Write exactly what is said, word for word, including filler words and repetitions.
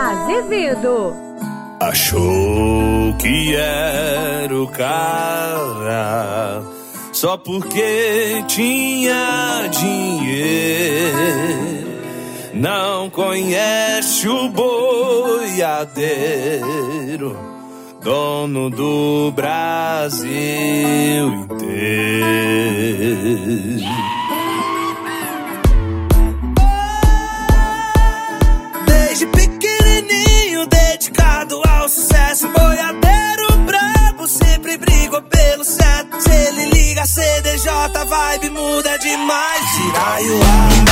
Azevedo. Achou que era o cara só porque tinha dinheiro. Não conhece o boiadeiro, dono do Brasil inteiro. Desde pequenininho, dedicado ao sucesso, boiadeiro brabo, sempre brigou pelo certo. Se ele liga C D J, a vibe muda demais. Tiraiuá.